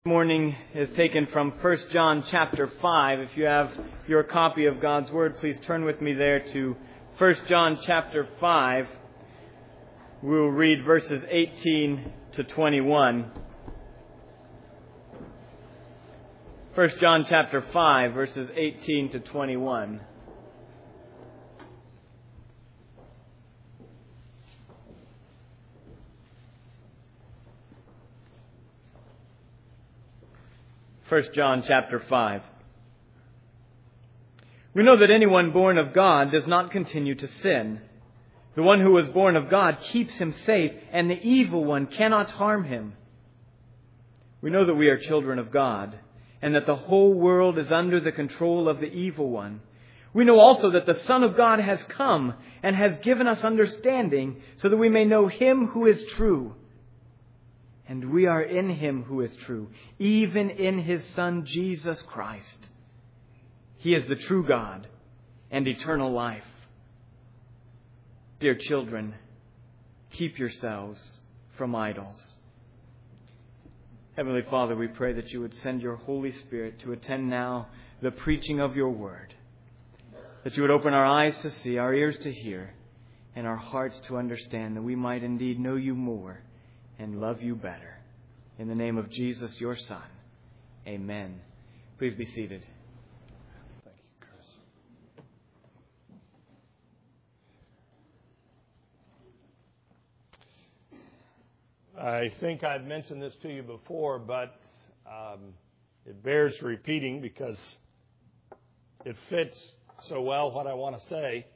Morning is taken from 1 John chapter 5. If you have your copy of God's Word, please turn with me there to 1 John chapter 5. We'll read verses 18 to 21. 1 John chapter 5, verses 18 to 21. First John chapter 5. We know that anyone born of God does not continue to sin. The one who was born of God keeps him safe, and the evil one cannot harm him. We know that we are children of God, and that the whole world is under the control of the evil one. We know also that the Son of God has come and has given us understanding so that we may know Him who is true. And we are in Him who is true, even in His Son, Jesus Christ. He is the true God and eternal life. Dear children, keep yourselves from idols. Heavenly Father, we pray that you would send your Holy Spirit to attend now the preaching of your word. That you would open our eyes to see, our ears to hear, and our hearts to understand, that we might indeed know you more and love you better. In the name of Jesus, your Son. Amen. Please be seated. Thank you, Chris. I think I've mentioned this to you before, but it bears repeating because it fits so well what I want to say.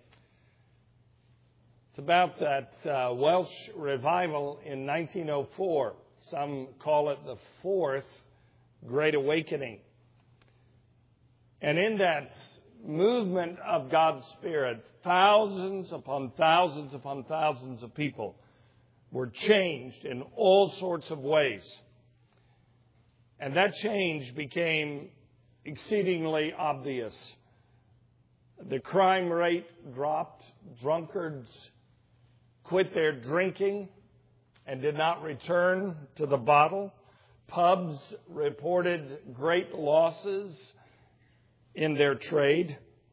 It's about that Welsh revival in 1904. Some call it the Fourth Great Awakening. And in that movement of God's Spirit, thousands upon thousands upon thousands of people were changed in all sorts of ways. And that change became exceedingly obvious. The crime rate dropped. Drunkards quit their drinking and did not return to the bottle. Pubs reported great losses in their trade.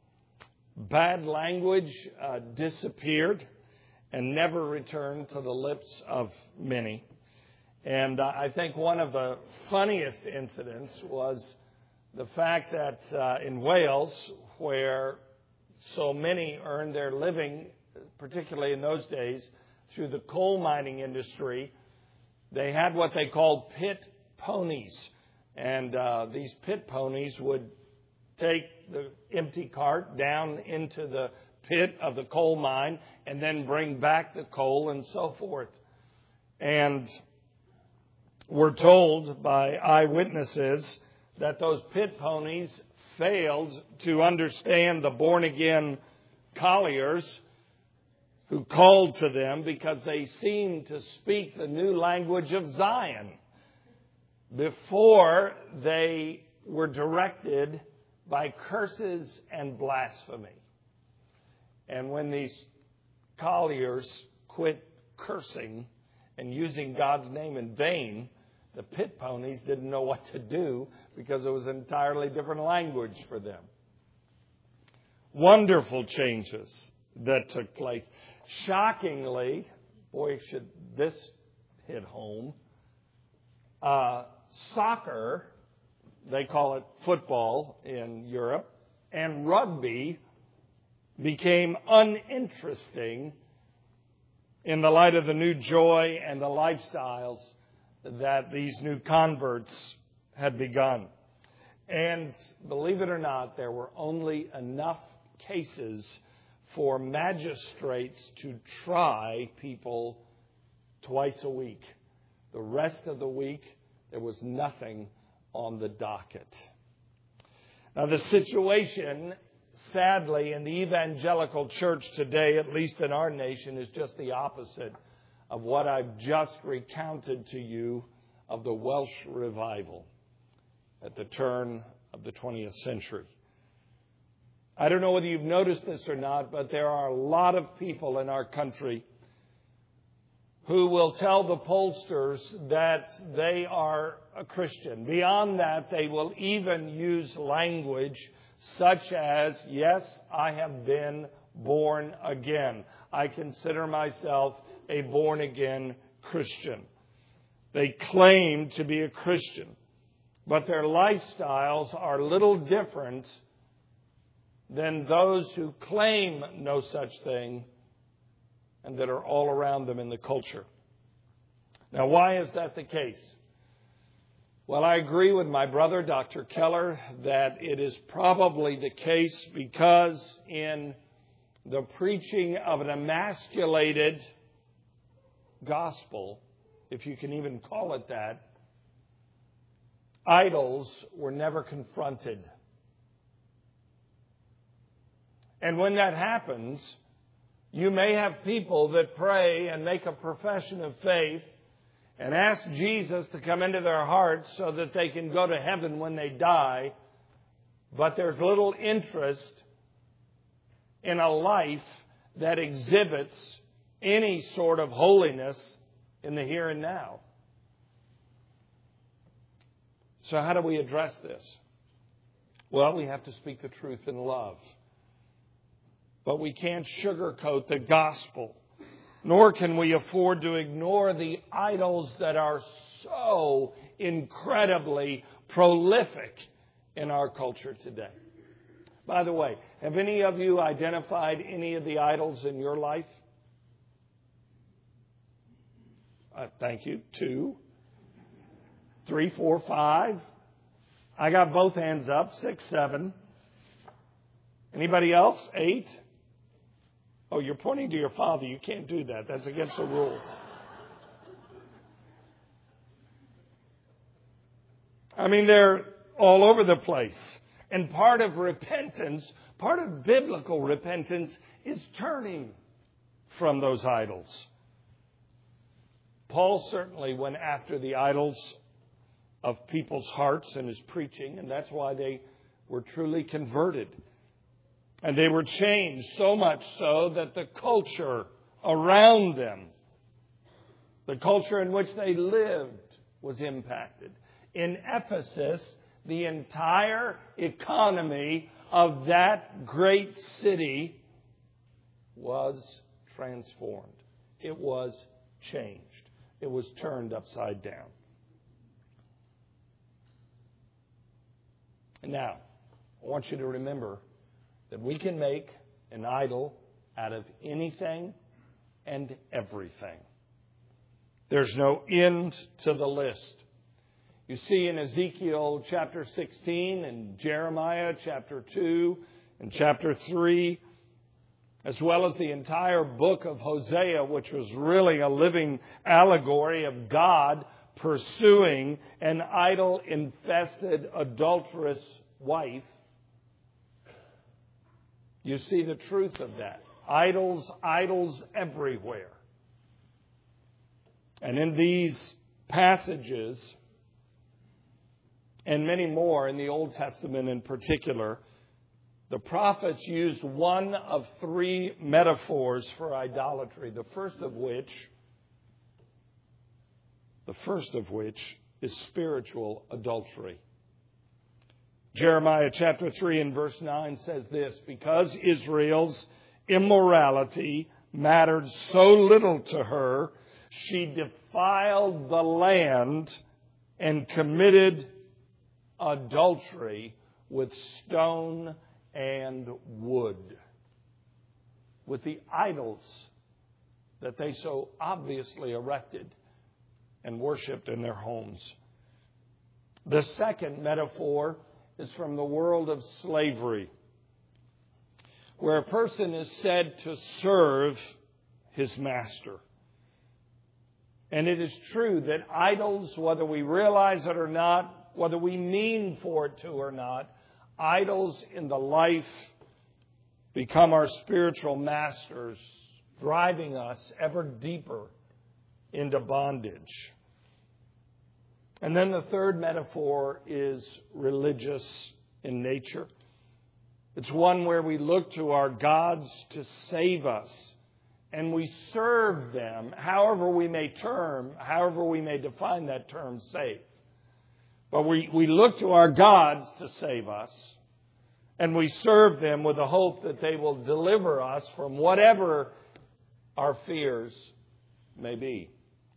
Bad language disappeared and never returned to the lips of many. And I think one of the funniest incidents was the fact that in Wales, where so many earned their living, particularly in those days, through the coal mining industry, they had what they called pit ponies. And these pit ponies would take the empty cart down into the pit of the coal mine and then bring back the coal and so forth. And we're told by eyewitnesses that those pit ponies failed to understand the born-again colliers who called to them because they seemed to speak the new language of Zion before they were directed by curses and blasphemy. And when these colliers quit cursing and using God's name in vain, the pit ponies didn't know what to do because it was an entirely different language for them. Wonderful changes that took place. Shockingly, boy, should this hit home, soccer, they call it football in Europe, and rugby became uninteresting in the light of the new joy and the lifestyles that these new converts had begun. And believe it or not, there were only enough cases for magistrates to try people twice a week. The rest of the week, there was nothing on the docket. Now, the situation, sadly, in the evangelical church today, at least in our nation, is just the opposite of what I've just recounted to you of the Welsh revival at the turn of the 20th century. I don't know whether you've noticed this or not, but there are a lot of people in our country who will tell the pollsters that they are a Christian. Beyond that, they will even use language such as, yes, I have been born again. I consider myself a born-again Christian. They claim to be a Christian, but their lifestyles are little different than those who claim no such thing and that are all around them in the culture. Now, why is that the case? Well, I agree with my brother, Dr. Keller, that it is probably the case because in the preaching of an emasculated gospel, if you can even call it that, idols were never confronted. And when that happens, you may have people that pray and make a profession of faith and ask Jesus to come into their hearts so that they can go to heaven when they die, but there's little interest in a life that exhibits any sort of holiness in the here and now. So how do we address this? Well, we have to speak the truth in love. But we can't sugarcoat the gospel, nor can we afford to ignore the idols that are so incredibly prolific in our culture today. By the way, have any of you identified any of the idols in your life? Thank you. 2, 3, 4, 5. I got both hands up. 6, 7. Anybody else? 8. Oh, you're pointing to your father. You can't do that. That's against the rules. I mean, they're all over the place. And part of repentance, part of biblical repentance, is turning from those idols. Paul certainly went after the idols of people's hearts in his preaching, and that's why they were truly converted. And they were changed so much so that the culture around them, the culture in which they lived, was impacted. In Ephesus, the entire economy of that great city was transformed. It was changed. It was turned upside down. And now, I want you to remember that we can make an idol out of anything and everything. There's no end to the list. You see in Ezekiel chapter 16 and Jeremiah chapter 2 and chapter 3, as well as the entire book of Hosea, which was really a living allegory of God pursuing an idol-infested, adulterous wife. You see the truth of that. Idols, idols everywhere. And in these passages, and many more in the Old Testament in particular, the prophets used one of 3 metaphors for idolatry. The first of which is spiritual adultery. Jeremiah chapter 3 and verse 9 says this: because Israel's immorality mattered so little to her, she defiled the land and committed adultery with stone and wood, with the idols that they so obviously erected and worshipped in their homes. The second metaphor is from the world of slavery, where a person is said to serve his master. And it is true that idols, whether we realize it or not, whether we mean for it to or not, idols in the life become our spiritual masters, driving us ever deeper into bondage. And then the third metaphor is religious in nature. It's one where we look to our gods to save us and we serve them, however we may define that term safe. But we look to our gods to save us, and we serve them with the hope that they will deliver us from whatever our fears may be.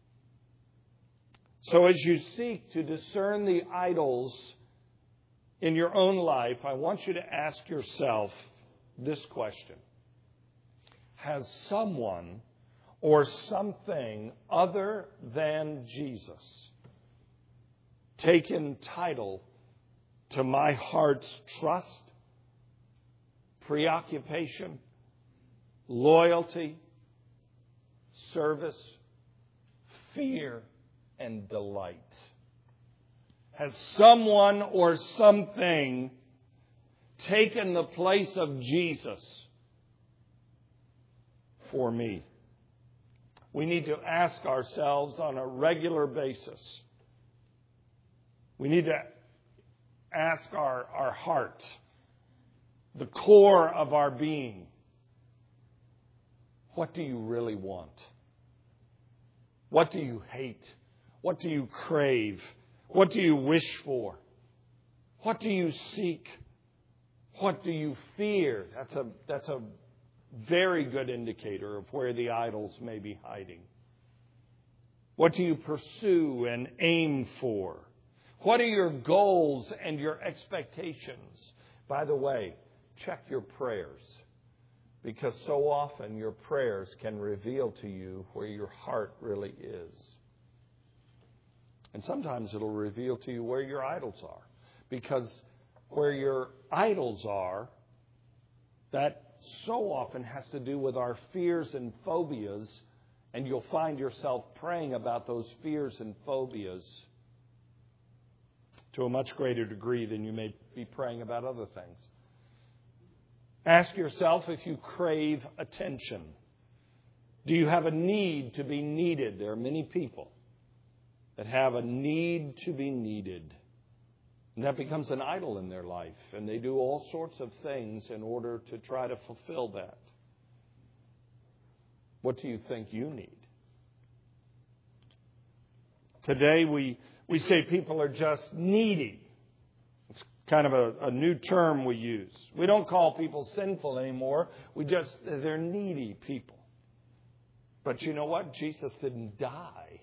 So as you seek to discern the idols in your own life, I want you to ask yourself this question. Has someone or something other than Jesus taken title to my heart's trust, preoccupation, loyalty, service, fear, and delight? Has someone or something taken the place of Jesus for me? We need to ask ourselves on a regular basis. We need to ask our heart, the core of our being, what do you really want? What do you hate? What do you crave? What do you wish for? What do you seek? What do you fear? That's a very good indicator of where the idols may be hiding. What do you pursue and aim for? What are your goals and your expectations? By the way, check your prayers, because so often your prayers can reveal to you where your heart really is. And sometimes it'll reveal to you where your idols are, because where your idols are, that so often has to do with our fears and phobias, and you'll find yourself praying about those fears and phobias to a much greater degree than you may be praying about other things. Ask yourself if you crave attention. Do you have a need to be needed? There are many people that have a need to be needed. And that becomes an idol in their life. And they do all sorts of things in order to try to fulfill that. What do you think you need? Today we say people are just needy. It's kind of a new term we use. We don't call people sinful anymore. They're needy people. But you know what? Jesus didn't die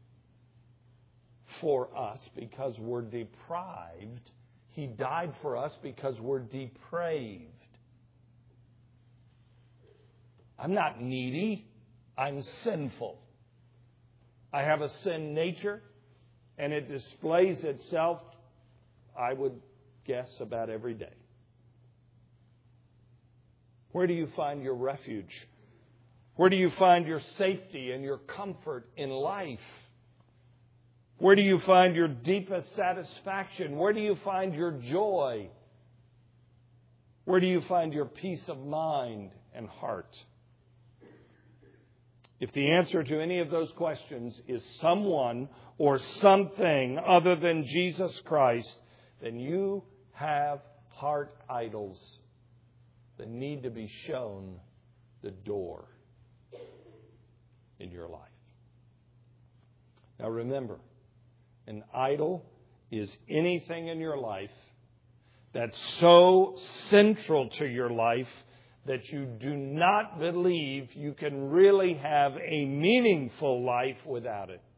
for us because we're deprived. He died for us because we're depraved. I'm not needy. I'm sinful. I have a sin nature, and it displays itself, I would guess, about every day. Where do you find your refuge? Where do you find your safety and your comfort in life? Where do you find your deepest satisfaction? Where do you find your joy? Where do you find your peace of mind and heart? If the answer to any of those questions is someone or something other than Jesus Christ, then you have heart idols that need to be shown the door in your life. Now remember, an idol is anything in your life that's so central to your life that you do not believe you can really have a meaningful life without it.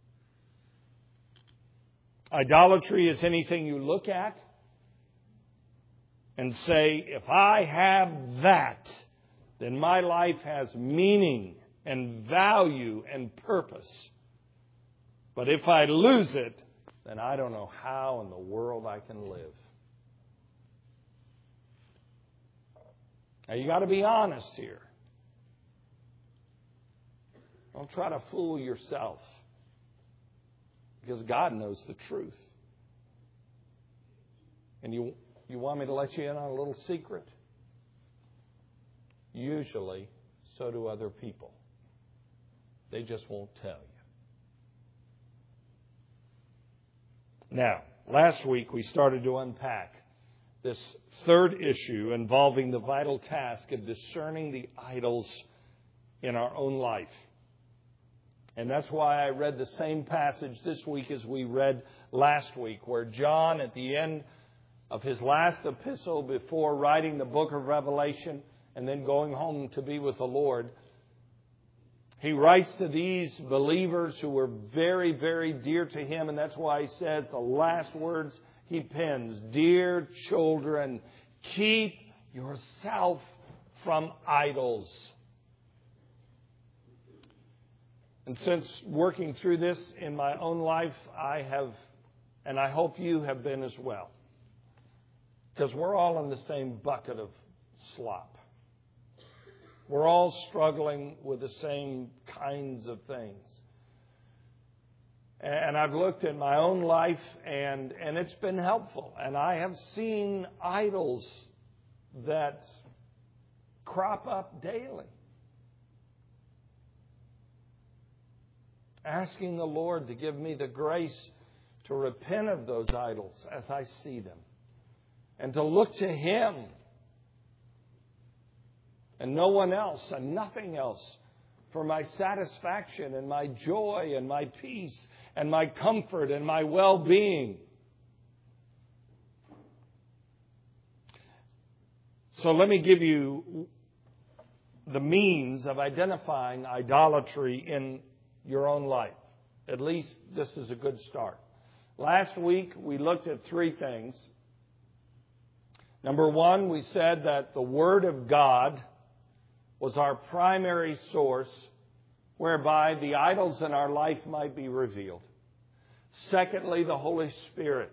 Idolatry is anything you look at and say, if I have that, then my life has meaning and value and purpose. But if I lose it, then I don't know how in the world I can live. Now, you got to be honest here. Don't try to fool yourself, because God knows the truth. And you want me to let you in on a little secret? Usually, so do other people. They just won't tell you. Now, last week we started to unpack this third issue involving the vital task of discerning the idols in our own life. And that's why I read the same passage this week as we read last week, where John, at the end of his last epistle before writing the book of Revelation and then going home to be with the Lord, he writes to these believers who were very, very dear to him, and that's why he says the last words he pens, "Dear children, keep yourself from idols." And since working through this in my own life, I have, and I hope you have been as well, because we're all in the same bucket of slop. We're all struggling with the same kinds of things. And I've looked at my own life, and it's been helpful. And I have seen idols that crop up daily. Asking the Lord to give me the grace to repent of those idols as I see them. And to look to Him and no one else and nothing else for my satisfaction and my joy and my peace and my comfort and my well-being. So let me give you the means of identifying idolatry in your own life. At least this is a good start. Last week we looked at three things. Number one, we said that the Word of God was our primary source whereby the idols in our life might be revealed. Secondly, the Holy Spirit,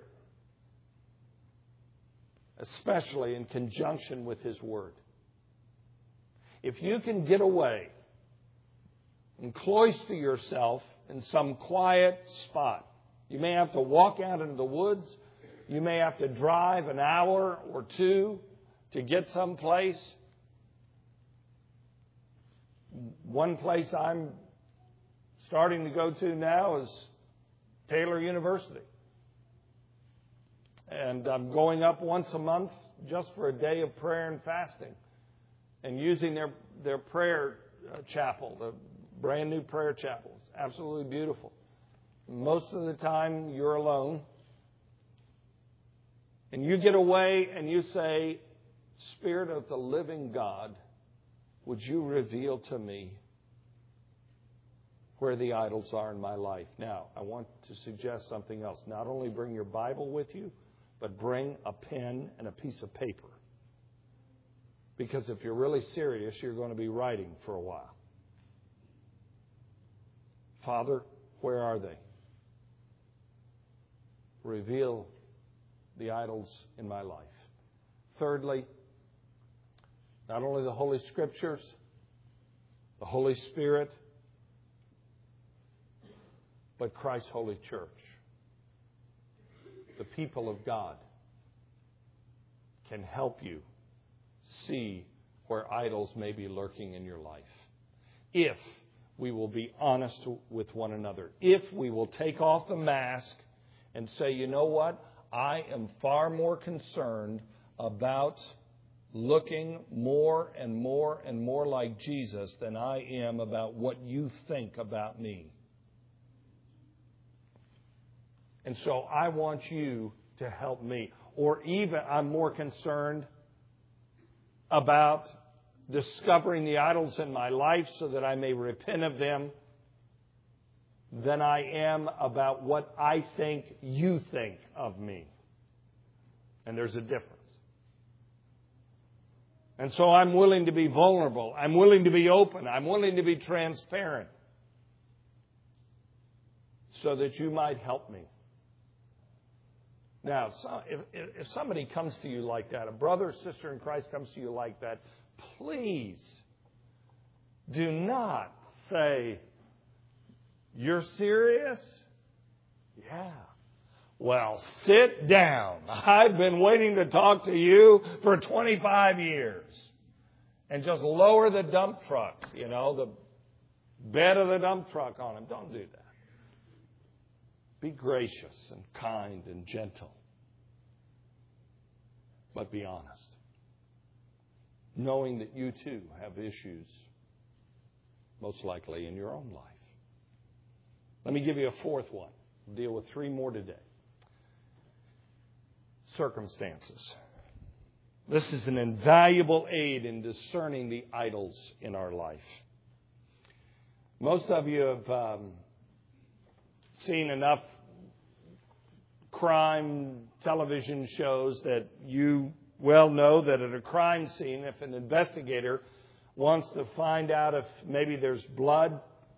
especially in conjunction with His Word. If you can get away and cloister yourself in some quiet spot, you may have to walk out into the woods, you may have to drive an hour or two to get someplace. One place I'm starting to go to now is Taylor University. And I'm going up once a month just for a day of prayer and fasting and using their prayer chapel, the brand new prayer chapel. It's absolutely beautiful. Most of the time you're alone. And you get away and you say, "Spirit of the living God, would you reveal to me where the idols are in my life?" Now, I want to suggest something else. Not only bring your Bible with you, but bring a pen and a piece of paper. Because if you're really serious, you're going to be writing for a while. Father, where are they? Reveal the idols in my life. Thirdly, not only the Holy Scriptures, the Holy Spirit, but Christ's holy church. The people of God can help you see where idols may be lurking in your life. If we will be honest with one another. If we will take off the mask and say, you know what? I am far more concerned about looking more and more and more like Jesus than I am about what you think about me. And so I want you to help me. Or even I'm more concerned about discovering the idols in my life so that I may repent of them than I am about what I think you think of me. And there's a difference. And so I'm willing to be vulnerable. I'm willing to be open. I'm willing to be transparent so that you might help me. Now, if somebody comes to you like that, a brother or sister in Christ comes to you like that, please do not say, "You're serious?" "Yeah." "Well, sit down. I've been waiting to talk to you for 25 years. And just lower the dump truck, the bed of the dump truck on him. Don't do that. Be gracious and kind and gentle. But be honest. Knowing that you too have issues most likely in your own life. Let me give you a fourth one. We'll deal with three more today. Circumstances. This is an invaluable aid in discerning the idols in our life. Most of you have seen enough crime television shows that you well know that at a crime scene, if an investigator wants to find out if maybe there's blood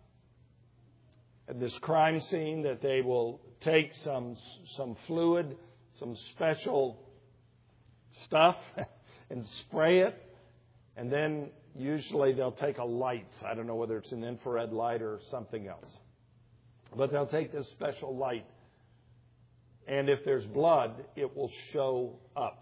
at this crime scene, that they will take some fluid, some special stuff and spray it, and then usually they'll take a light. I don't know whether it's an infrared light or something else. But they'll take this special light, and if there's blood, it will show up.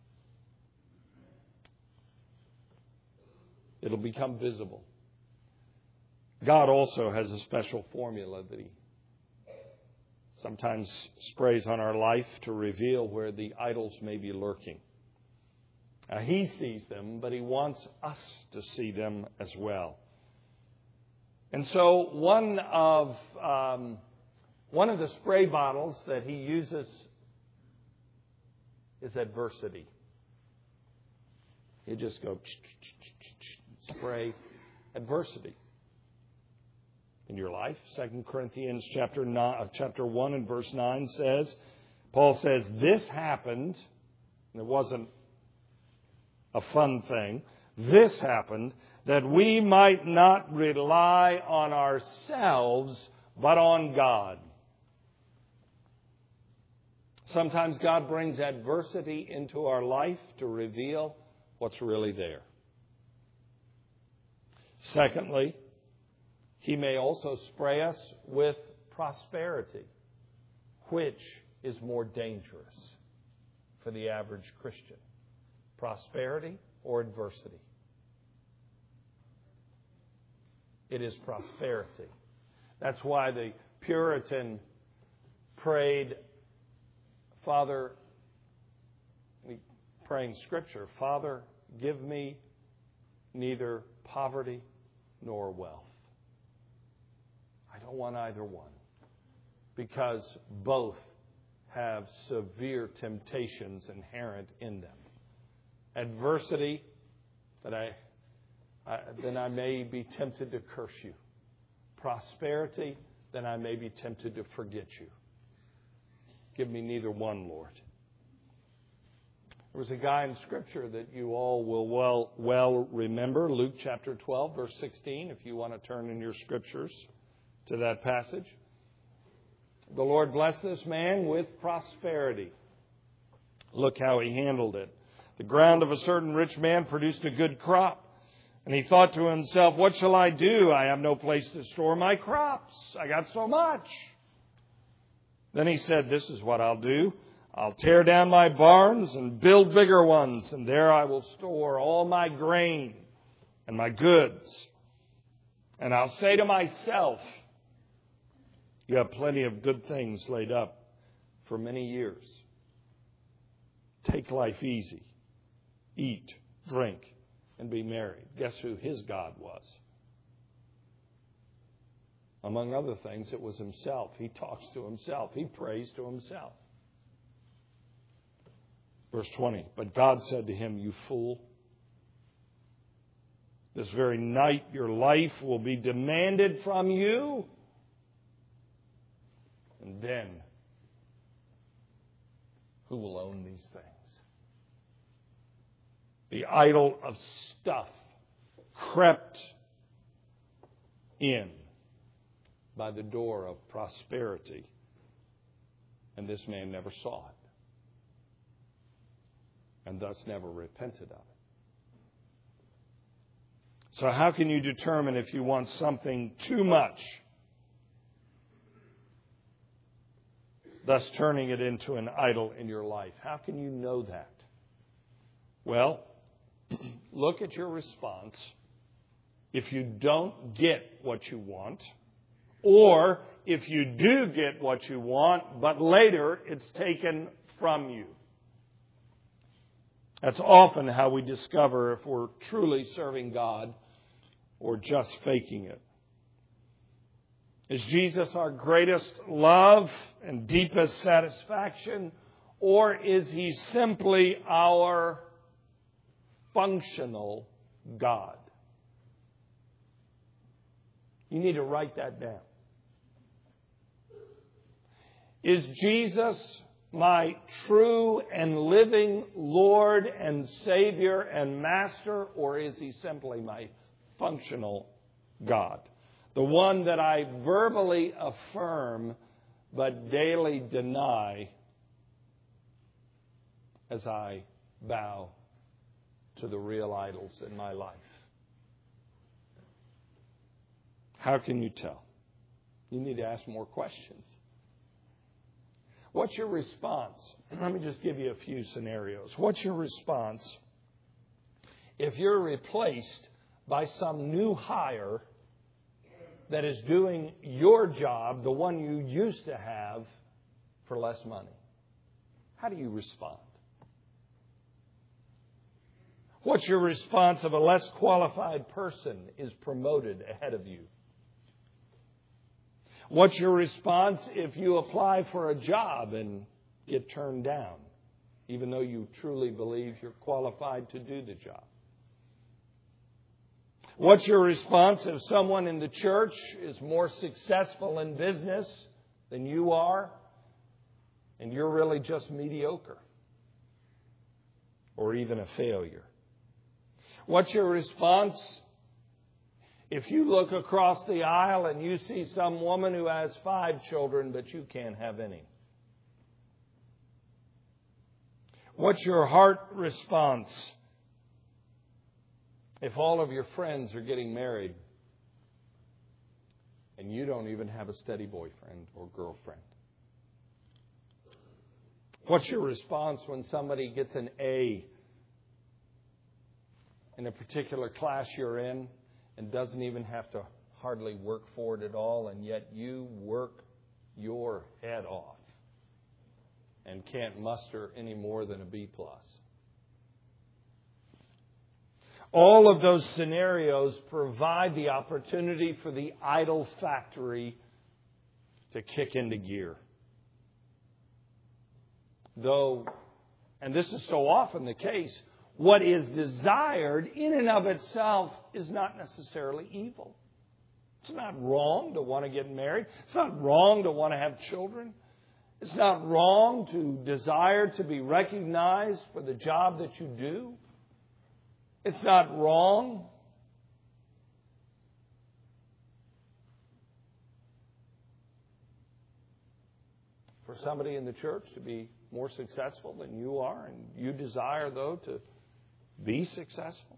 It'll become visible. God also has a special formula that He sometimes sprays on our life to reveal where the idols may be lurking. Now, He sees them, but He wants us to see them as well. And so one of the spray bottles that He uses is adversity. You just go spray adversity in your life. 2 Corinthians chapter 1 and verse 9 says, Paul says, this happened, and it wasn't a fun thing, this happened that we might not rely on ourselves, but on God. Sometimes God brings adversity into our life to reveal what's really there. Secondly, He may also spray us with prosperity, which is more dangerous for the average Christian. Prosperity or adversity? It is prosperity. That's why the Puritan prayed, Father, praying Scripture, Father, give me neither poverty nor wealth. I don't want either one, because both have severe temptations inherent in them. Adversity, then I may be tempted to curse you. Prosperity, then I may be tempted to forget you. Give me neither one, Lord. There was a guy in Scripture that you all will well remember, Luke chapter 12, verse 16, if you want to turn in your Scriptures to that passage. The Lord blessed this man with prosperity. Look how he handled it. The ground of a certain rich man produced a good crop. And he thought to himself, what shall I do? I have no place to store my crops. I got so much. Then he said, this is what I'll do. I'll tear down my barns and build bigger ones, and there I will store all my grain and my goods. And I'll say to myself, you have plenty of good things laid up for many years. Take life easy. Eat, drink, and be merry. Guess who his God was? Among other things, it was himself. He talks to himself. He prays to himself. Verse 20, but God said to him, you fool, this very night your life will be demanded from you. And then, who will own these things? The idol of stuff crept in by the door of prosperity, and this man never saw it, and thus never repented of it. So how can you determine if you want something too much, thus turning it into an idol in your life? How can you know that? Well, look at your response if you don't get what you want, or if you do get what you want, but later it's taken from you. That's often how we discover if we're truly serving God or just faking it. Is Jesus our greatest love and deepest satisfaction? Or is He simply our functional God? You need to write that down. Is Jesus my true and living Lord and Savior and Master, or is He simply my functional God? The one that I verbally affirm but daily deny as I bow to the real idols in my life. How can you tell? You need to ask more questions. What's your response? Let me just give you a few scenarios. What's your response if you're replaced by some new hire that is doing your job, the one you used to have, for less money? How do you respond? What's your response if a less qualified person is promoted ahead of you? What's your response if you apply for a job and get turned down, even though you truly believe you're qualified to do the job? What's your response if someone in the church is more successful in business than you are, and you're really just mediocre or even a failure? What's your response if you look across the aisle and you see some woman who has 5 children, but you can't have any? What's your heart response if all of your friends are getting married and you don't even have a steady boyfriend or girlfriend? What's your response when somebody gets an A in a particular class you're in and doesn't even have to hardly work for it at all, and yet you work your head off and can't muster any more than a B+? All of those scenarios provide the opportunity for the idol factory to kick into gear. Though, and this is so often the case, what is desired in and of itself is not necessarily evil. It's not wrong to want to get married. It's not wrong to want to have children. It's not wrong to desire to be recognized for the job that you do. It's not wrong for somebody in the church to be more successful than you are, and you desire, though, to be successful.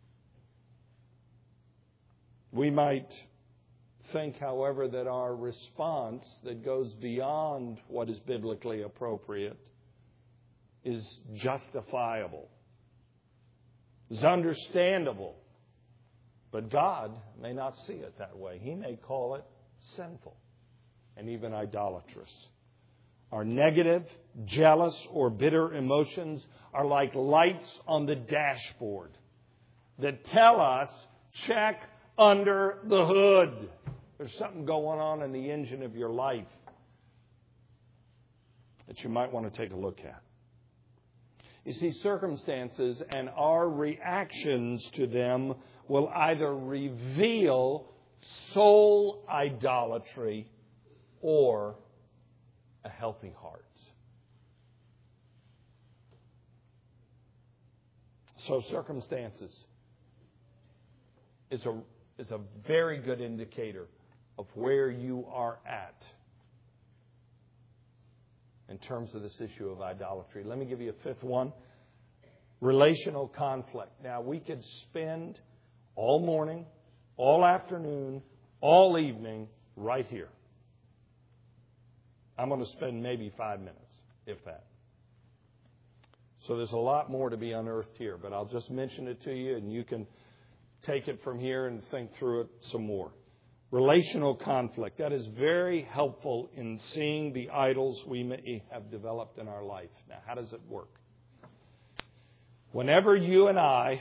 We might think, however, that our response that goes beyond what is biblically appropriate is justifiable, is understandable. But God may not see it that way. He may call it sinful and even idolatrous. Our negative, jealous, or bitter emotions are like lights on the dashboard that tell us, check under the hood. There's something going on in the engine of your life that you might want to take a look at. You see, circumstances and our reactions to them will either reveal soul idolatry or a healthy heart. So circumstances is a very good indicator of where you are at in terms of this issue of idolatry. Let me give you a fifth one. Relational conflict. Now, we could spend all morning, all afternoon, all evening right here. I'm going to spend maybe 5 minutes, if that. So there's a lot more to be unearthed here, but I'll just mention it to you, and you can take it from here and think through it some more. Relational conflict. That is very helpful in seeing the idols we may have developed in our life. Now, how does it work? Whenever you and I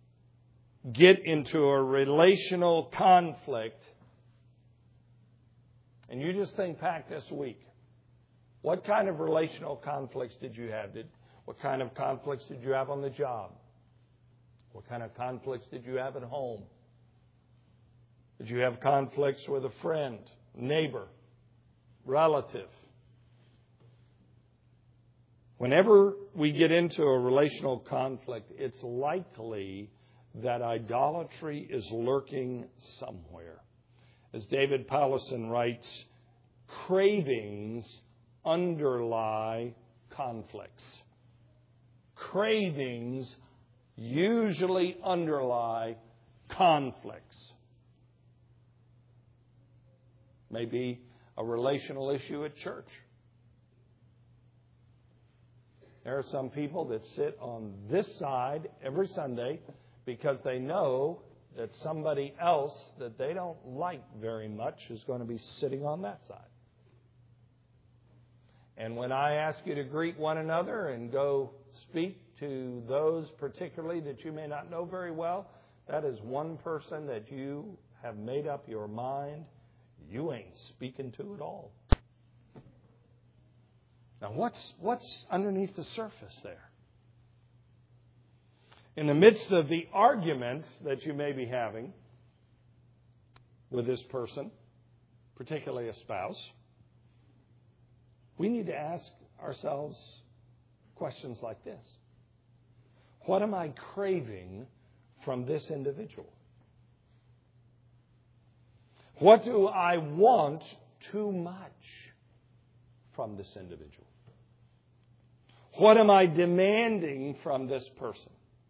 get into a relational conflict, And you just think back this week. What kind of relational conflicts did you have? What kind of conflicts did you have on the job? What kind of conflicts did you have at home? Did you have conflicts with a friend, neighbor, relative? Whenever we get into a relational conflict, it's likely that idolatry is lurking somewhere. As David Powlison writes, cravings underlie conflicts. Cravings usually underlie conflicts. Maybe a relational issue at church. There are some people that sit on this side every Sunday because they know that somebody else that they don't like very much is going to be sitting on that side. And when I ask you to greet one another and go speak to those particularly that you may not know very well, that is one person that you have made up your mind you ain't speaking to at all. Now, what's underneath the surface there? In the midst of the arguments that you may be having with this person, particularly a spouse, we need to ask ourselves questions like this. What am I craving from this individual? What do I want too much from this individual? What am I demanding from this person?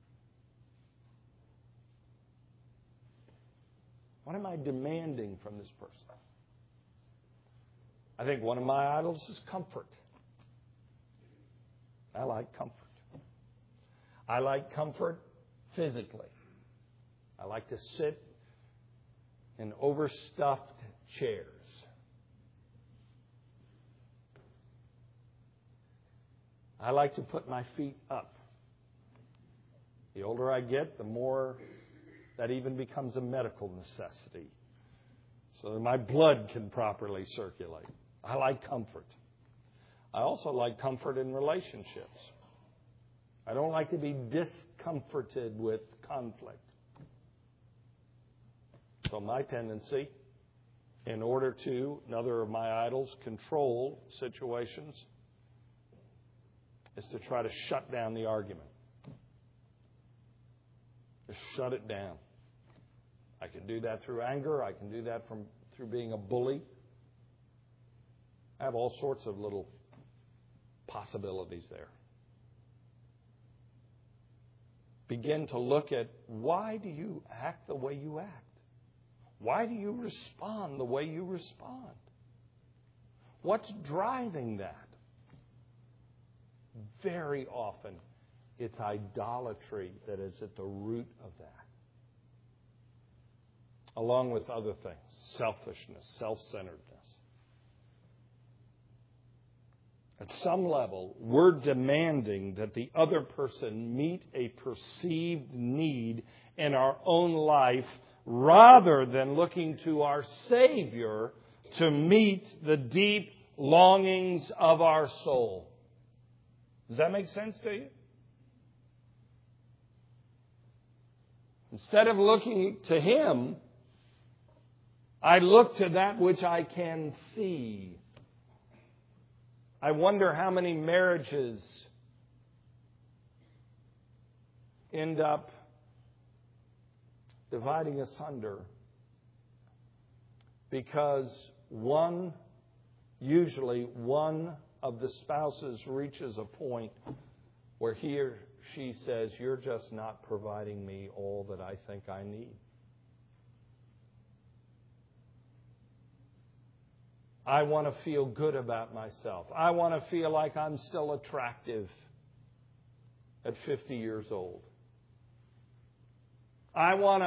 What am I demanding from this person? I think one of my idols is comfort. I like comfort. I like comfort physically. I like to sit in overstuffed chairs. I like to put my feet up. The older I get, the more that even becomes a medical necessity, so that my blood can properly circulate. I like comfort. I also like comfort in relationships. I don't like to be discomforted with conflict. So my tendency, in order to, another of my idols, control situations, is to try to shut down the argument. Just shut it down. I can do that through anger. I can do that through being a bully. I have all sorts of little possibilities there. Begin to look at, why do you act the way you act? Why do you respond the way you respond? What's driving that? Very often, it's idolatry that is at the root of that. Along with other things, selfishness, self-centeredness. At some level, we're demanding that the other person meet a perceived need in our own life rather than looking to our Savior to meet the deep longings of our soul. Does that make sense to you? Instead of looking to Him, I look to that which I can see. I wonder how many marriages end up dividing asunder because usually one of the spouses reaches a point where he or she says, "You're just not providing me all that I think I need. I want to feel good about myself. I want to feel like I'm still attractive at 50 years old. I want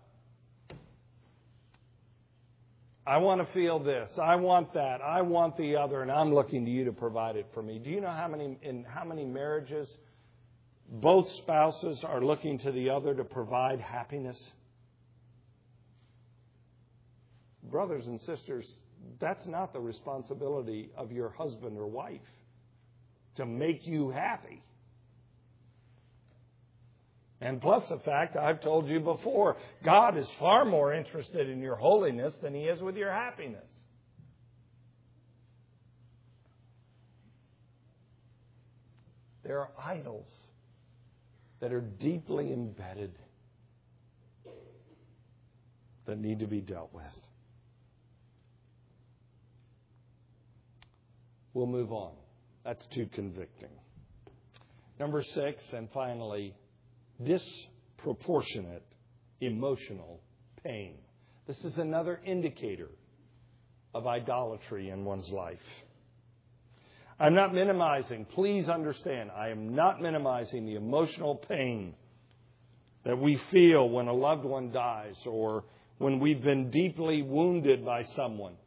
to feel this. I want that. I want the other, and I'm looking to you to provide it for me." Do you know in how many marriages both spouses are looking to the other to provide happiness? Brothers and sisters, that's not the responsibility of your husband or wife to make you happy. And plus the fact, I've told you before, God is far more interested in your holiness than He is with your happiness. There are idols that are deeply embedded that need to be dealt with. We'll move on. That's too convicting. Number 6, and finally, disproportionate emotional pain. This is another indicator of idolatry in one's life. I'm not minimizing, please understand, I am not minimizing the emotional pain that we feel when a loved one dies or when we've been deeply wounded by someone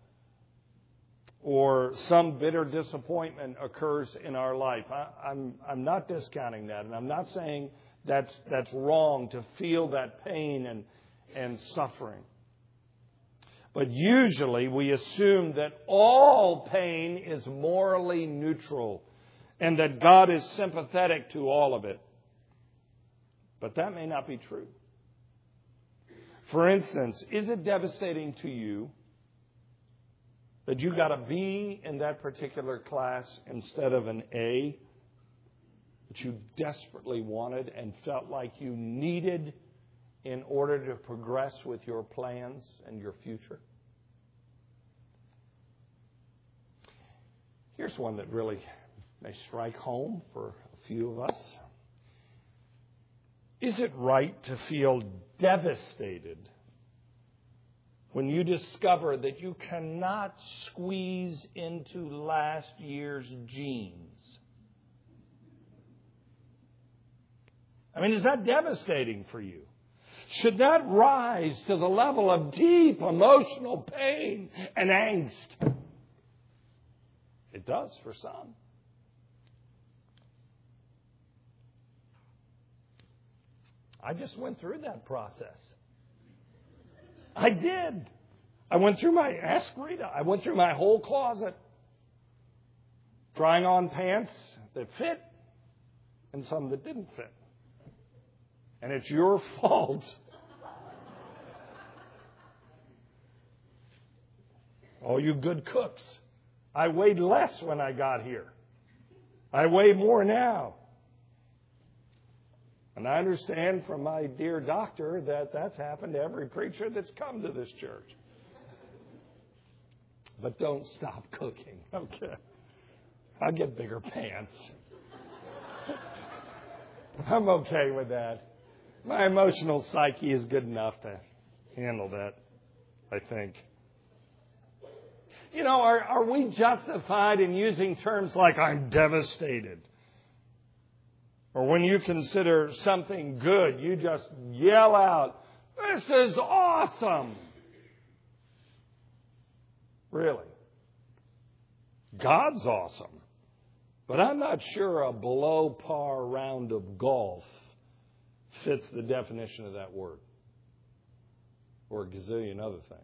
or some bitter disappointment occurs in our life. I'm not discounting that, and I'm not saying that's wrong to feel that pain and suffering. But usually we assume that all pain is morally neutral and that God is sympathetic to all of it. But that may not be true. For instance, is it devastating to you that you got a B in that particular class instead of an A that you desperately wanted and felt like you needed in order to progress with your plans and your future? Here's one that really may strike home for a few of us. Is it right to feel devastated when you discover that you cannot squeeze into last year's jeans? I mean, is that devastating for you? Should that rise to the level of deep emotional pain and angst? It does for some. I just went through that process. I did. I went through ask Rita, I went through my whole closet, trying on pants that fit and some that didn't fit. And it's your fault. All you good cooks. I weighed less when I got here. I weigh more now. And I understand from my dear doctor that that's happened to every preacher that's come to this church. But don't stop cooking, okay? I'll get bigger pants. I'm okay with that. My emotional psyche is good enough to handle that, I think. You know, are we justified in using terms like I'm devastated? Or when you consider something good, you just yell out, "This is awesome!" Really? God's awesome. But I'm not sure a below par round of golf fits the definition of that word. Or a gazillion other things.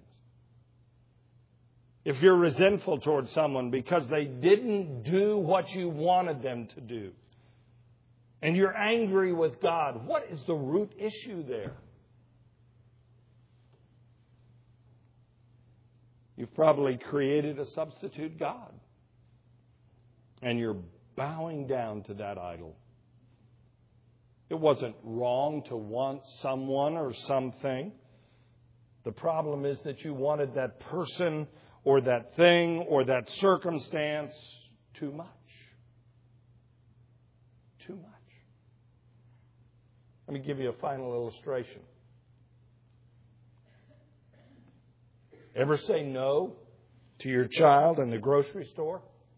If you're resentful towards someone because they didn't do what you wanted them to do, and you're angry with God, what is the root issue there? You've probably created a substitute God, and you're bowing down to that idol. It wasn't wrong to want someone or something. The problem is that you wanted that person or that thing or that circumstance too much. Too much. Let me give you a final illustration. Ever say no to your child in the grocery store?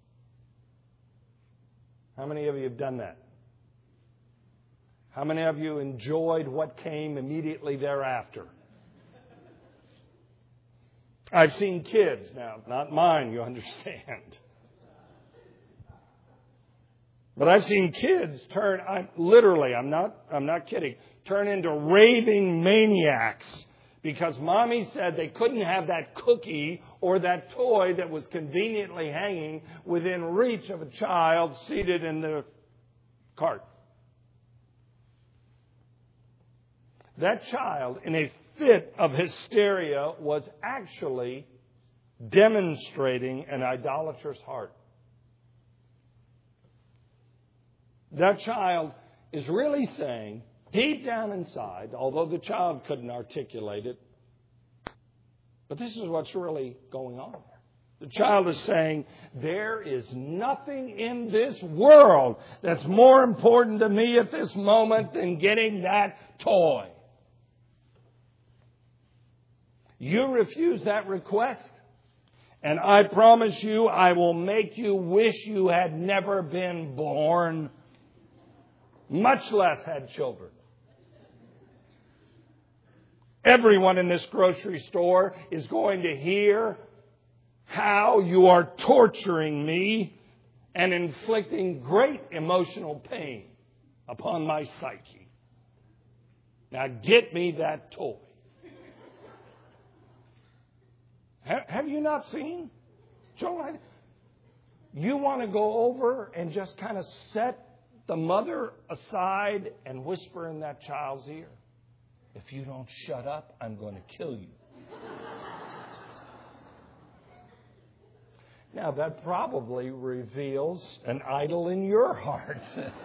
How many of you have done that? How many of you enjoyed what came immediately thereafter? I've seen kids, now, not mine, you understand. But I've seen kids turn, I'm not kidding, turn into raving maniacs because Mommy said they couldn't have that cookie or that toy that was conveniently hanging within reach of a child seated in the cart. That child, in a fit of hysteria, was actually demonstrating an idolatrous heart. That child is really saying, deep down inside, although the child couldn't articulate it, but this is what's really going on. The child is saying, there is nothing in this world that's more important to me at this moment than getting that toy. You refuse that request, and I promise you, I will make you wish you had never been born, much less had children. Everyone in this grocery store is going to hear how you are torturing me and inflicting great emotional pain upon my psyche. Now get me that toy. Have you not seen? Joe, you want to go over and just kind of set the mother aside and whisper in that child's ear, if you don't shut up, I'm going to kill you. Now, that probably reveals an idol in your heart.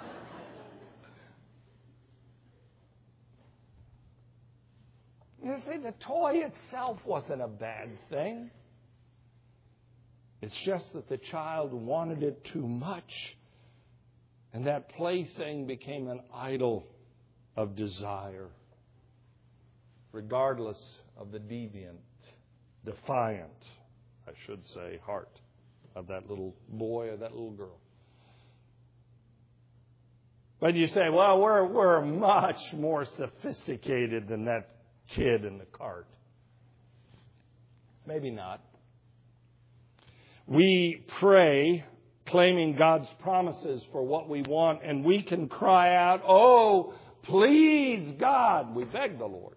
You see, the toy itself wasn't a bad thing. It's just that the child wanted it too much. And that plaything became an idol of desire, regardless of the defiant, I should say, heart of that little boy or that little girl. But you say, well, we're much more sophisticated than that kid in the cart. Maybe not. We pray claiming God's promises for what we want, and we can cry out, oh, please, God. We beg the Lord.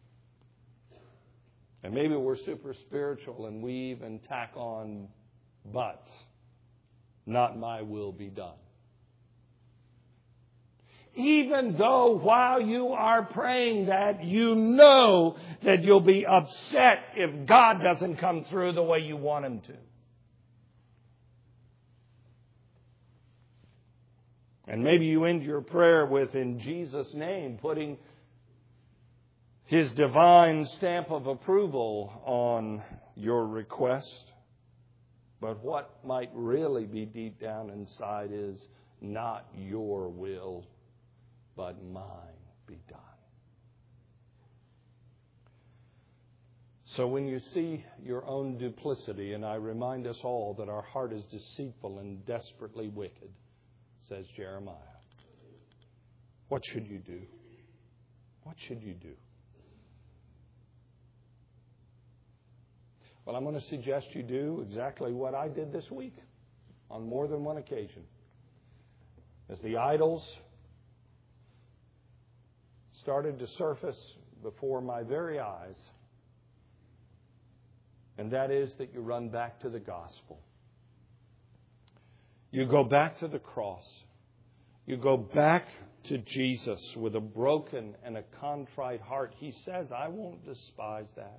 And maybe we're super spiritual and we even tack on, but not my will be done. Even though while you are praying that, you know that you'll be upset if God doesn't come through the way you want Him to. And maybe you end your prayer with, in Jesus' name, putting His divine stamp of approval on your request. But what might really be deep down inside is, not your will, but mine be done. So when you see your own duplicity, and I remind us all that our heart is deceitful and desperately wicked, says Jeremiah, what should you do? What should you do? Well, I'm going to suggest you do exactly what I did this week on more than one occasion. As the idols started to surface before my very eyes, and that is that you run back to the gospel. You go back to the cross. You go back to Jesus with a broken and a contrite heart. He says, I won't despise that.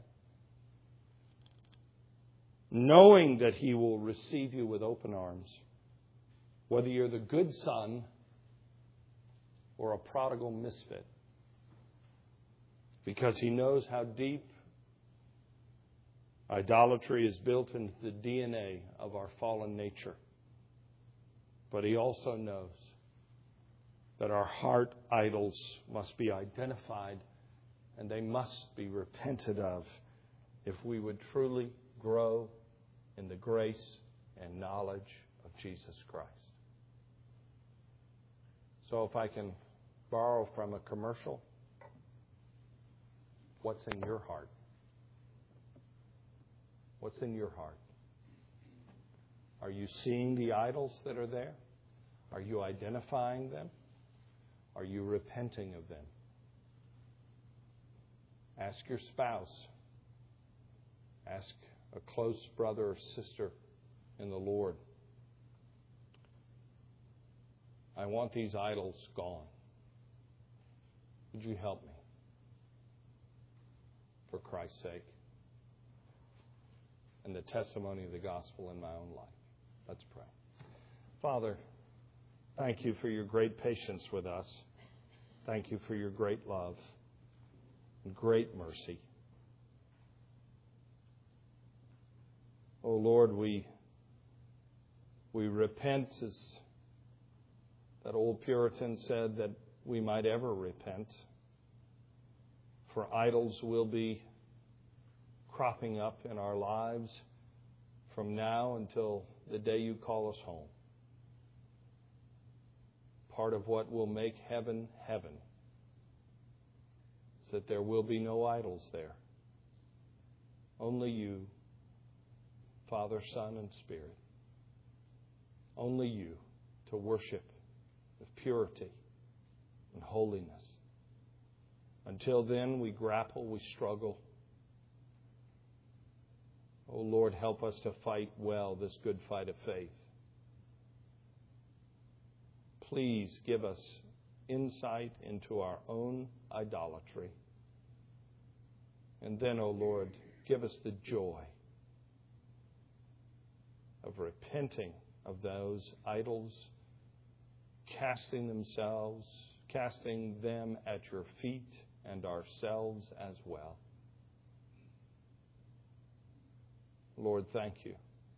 Knowing that He will receive you with open arms, whether you're the good son or a prodigal misfit, because He knows how deep idolatry is built into the DNA of our fallen nature. But He also knows that our heart idols must be identified and they must be repented of if we would truly grow in the grace and knowledge of Jesus Christ. So if I can borrow from a commercial, what's in your heart? What's in your heart? Are you seeing the idols that are there? Are you identifying them? Are you repenting of them? Ask your spouse. Ask a close brother or sister in the Lord. I want these idols gone. Would you help me? For Christ's sake. And the testimony of the gospel in my own life. Let's pray. Father, thank you for your great patience with us. Thank you for your great love and great mercy. Oh Lord, we repent, as that old Puritan said, that we might ever repent. For idols will be cropping up in our lives from now until the day you call us home. Part of what will make heaven heaven is that there will be no idols there. Only you, Father, Son, and Spirit. Only you to worship with purity and holiness. Until then, we grapple, we struggle. Oh Lord, help us to fight well this good fight of faith. Please give us insight into our own idolatry. And then, oh Lord, give us the joy of repenting of those idols, casting them at your feet and ourselves as well. Lord, thank you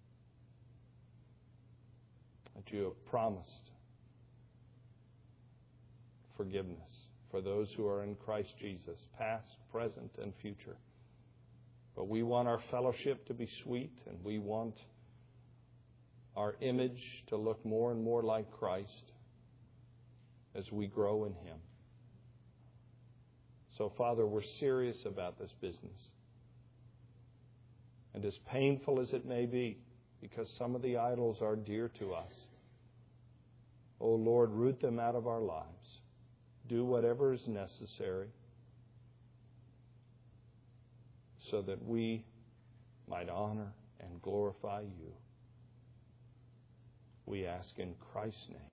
that you have promised forgiveness for those who are in Christ Jesus, past, present, and future. But we want our fellowship to be sweet, and we want our image to look more and more like Christ as we grow in Him. So, Father, we're serious about this business. And as painful as it may be, because some of the idols are dear to us, oh Lord, root them out of our lives. Do whatever is necessary so that we might honor and glorify you. We ask in Christ's name.